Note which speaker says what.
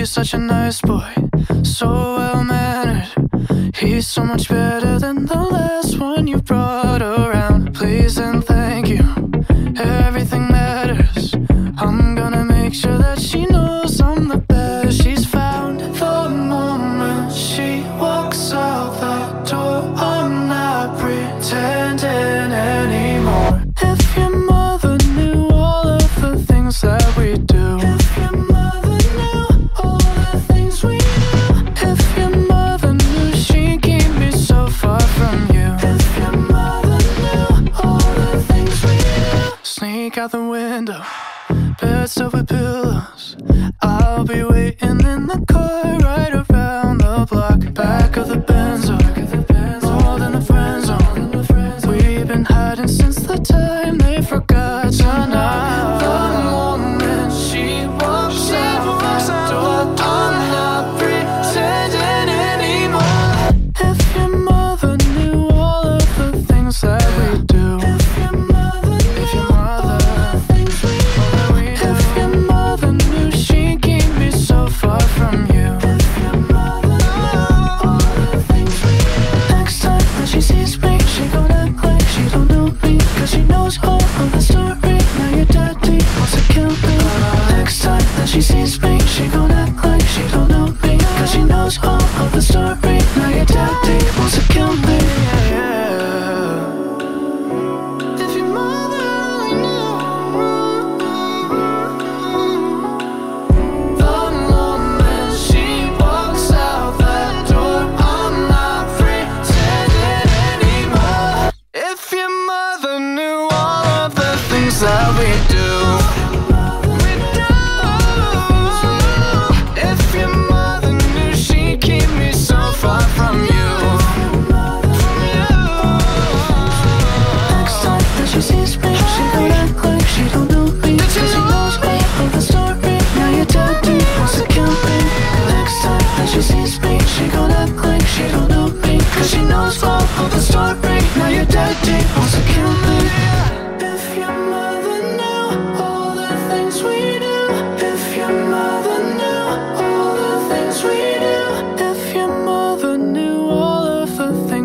Speaker 1: He's such a nice boy, so well-mannered. He's so much better than the last one you brought around. Please and thank you, everything matters. I'm gonna make sure that she knows I'm the best. She's found the moment she walks out that door. I'm not pretending anymore. If your mother knew all of the things that we do. If your mother knew all the things we do. If your mother knew she'd keep me so far from you. If your mother knew all the things we do. Sneak out the window, bed stuffed with pillows. I'll be waiting in the car right around the block. Back of the bed.